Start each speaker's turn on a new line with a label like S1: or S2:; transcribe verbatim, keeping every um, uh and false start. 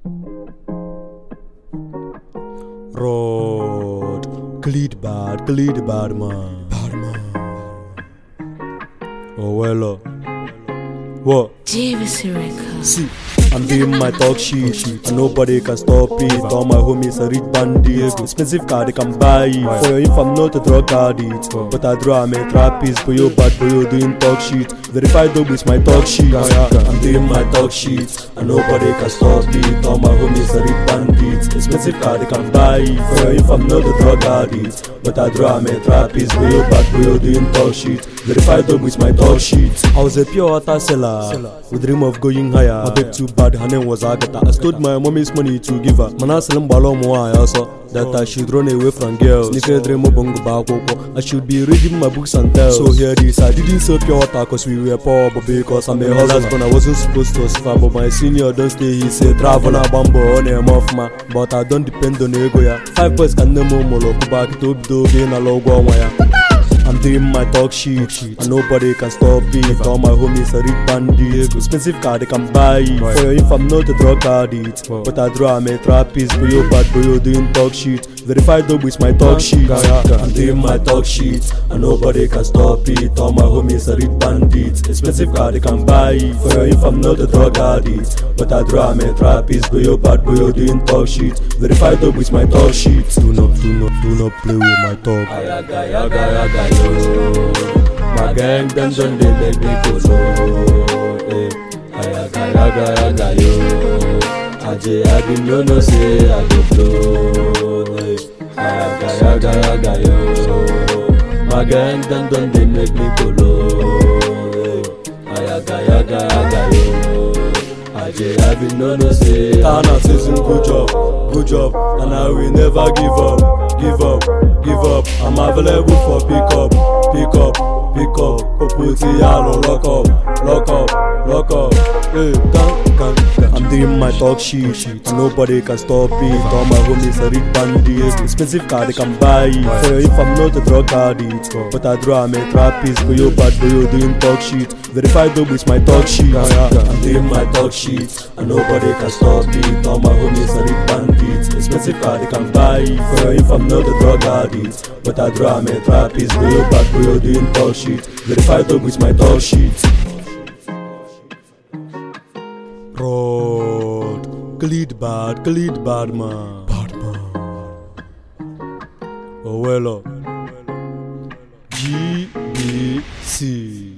S1: Rod, glid bad, glid bad man.
S2: Bad man.
S1: Oh well, uh. What?
S3: J V C Records.
S1: See, I'm doing my talk shit, and nobody can stop it. All my homies are rich bandits. Expensive car they can buy it. For if I'm not a drug addict, but I draw I'm a trappist. But you bad boy, you doing talk shit. Verified dog with my talk shit. I'm doing my talk shit, and nobody can stop it. All my homies are rich bandits. Expensive car they can buy it. For if I'm not a drug addict, but I draw I'm a trappist. But you bad boy, you doing talk shit. Verified dog with my talk shit. I was a pure water seller with dream of going higher. My babe too bad, her name was Agatha. I stole my mommy's money to give her. Man, I sell I also that I should run away from girls. Sneaker dream of bongo bako. I should be reading my books and tell. So here this, I didn't sell pure water cause we were poor, but because I'm a husband, I wasn't supposed to suffer. But my senior don't stay, he said travel na bambo on a month ma. But I don't depend on ego ya. Five boys can nemo molo kubaki to do gain a logo wire. I'm doing my talk shit, and nobody can stop it. All my homies are rich bandits. Expensive car they can buy it. For if I'm not a drug addict, but I draw I'm a trappist. But you bad boy, you doing talk shit. Verified dog with my talk shit. I'm doing my talk shit, and nobody can stop it. All my homies are rich bandits. Expensive car they can buy it. For if I'm not a drug addict, but I draw I'm a trappist. But you bad boy, you doing talk shit. Verified dog with my talk shit. Do not, do not, do not play with my talk.
S2: Ayaga, yaga, yaga, yo. My gang them done they make me go low. Eh, ayaga, yaga, yaga, yo. Aje, I didn't know no say I go blow. Eh, ayaga, yaga, yaga, yo. My gang them done they make me go low. Eh, ayaga, yaga, yaga, yo. Aje, I didn't know no say
S1: Tana says good job, good job, and I will never give up, give up, give up. I'm available for pick up, pick up, pick up. Poputi yalo, lock up, lock up, lock up. Hey, gang, gang, gang. I'm doing my talk shit, and nobody can stop it. All my homies are rich bandits. Expensive car they can buy it. For if I'm not a drug addict, but I draw I'm a trappist. But you bad boy, you doing talk shit. Verified dog with my talk shit. I'm doing my talk shit, and nobody can stop it. All my homies are rich bandits. Expensive car they can buy it. For if I'm not a drug addict, but I draw I'm a trappist. But you bad boy, you doing talk shit. Verified dog with my talk shit. Rod, glid bad, glid bad man.
S2: bad man.
S1: Oh well, uh. G B C.